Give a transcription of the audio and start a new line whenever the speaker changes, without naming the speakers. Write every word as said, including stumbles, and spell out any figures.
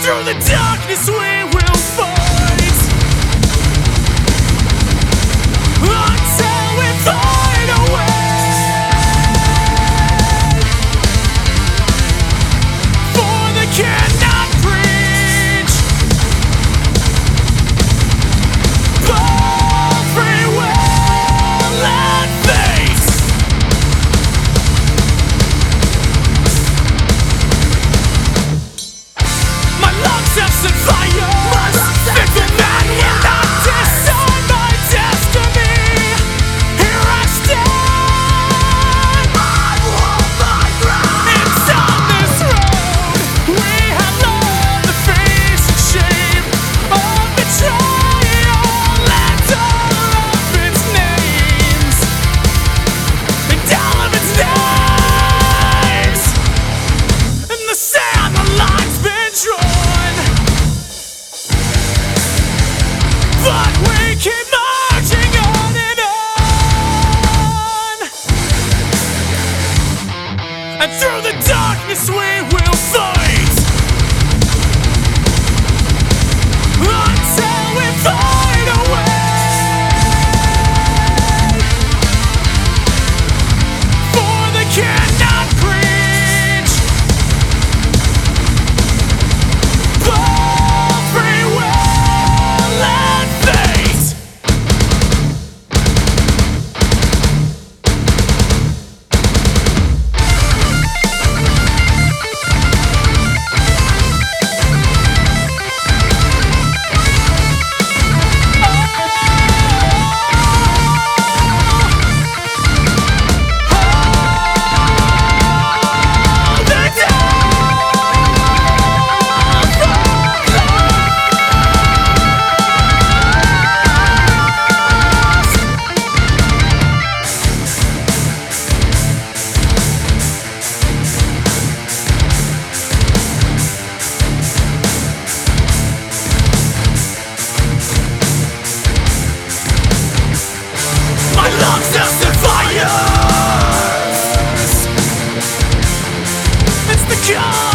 through the darkness we will fight until we find a way. For they cannot preach both free will and fate. My lungs have set fire. Fickle man will not decide my destiny. Here I stand. I hold my ground. It's on this road we have learned to face shame of betrayal and all of its names, and all of its names. In the sand, the line's been drawn, but we keep marching on and on. And through the darkness we will fight until we find a way. For they cannot preach both free will and fate. My lungs have set fires. It's the call.